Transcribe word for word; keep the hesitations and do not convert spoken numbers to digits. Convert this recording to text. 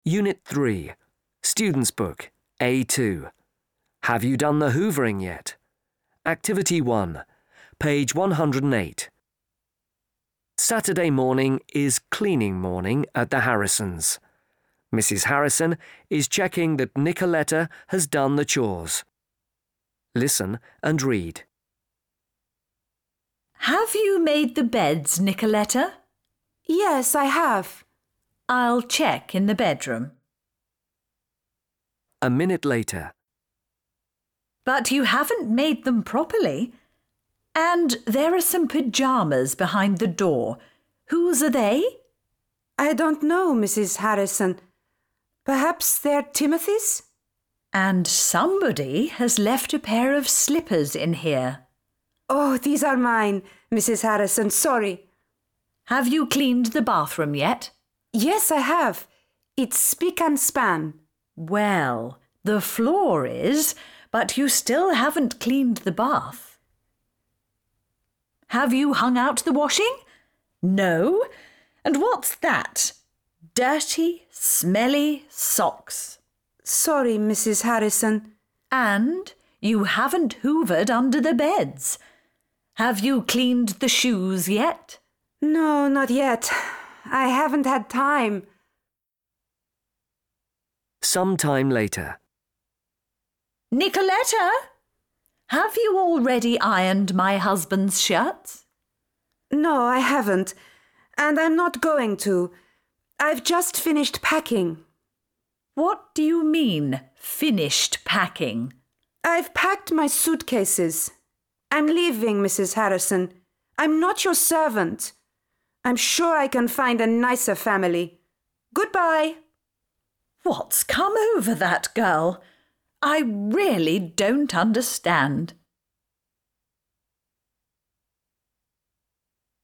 Unit three, Student's Book, A two. Have you done the hoovering yet? Activity one, page one hundred eight. Saturday morning is cleaning morning at the Harrisons. Missus Harrison is checking that Nicoletta has done the chores. Listen and read. Have you made the beds, Nicoletta? Yes, I have. I'll check in the bedroom. A minute later. But you haven't made them properly. And there are some pyjamas behind the door. Whose are they? I don't know, Missus Harrison. Perhaps they're Timothy's? And somebody has left a pair of slippers in here. Oh, these are mine, Missus Harrison. Sorry. Have you cleaned the bathroom yet? Yes, I have. It's spick and span. Well, the floor is, but you still haven't cleaned the bath. Have you hung out the washing? No. And what's that? Dirty, smelly socks. Sorry, Missus Harrison. And you haven't hoovered under the beds. Have you cleaned the shoes yet? No, not yet. I haven't had time. Some time later. Nicoletta, have you already ironed my husband's shirts? No, I haven't. And I'm not going to. I've just finished packing. What do you mean, finished packing? I've packed my suitcases. I'm leaving, Missus Harrison. I'm not your servant. I'm sure I can find a nicer family. Goodbye. What's come over that girl? I really don't understand.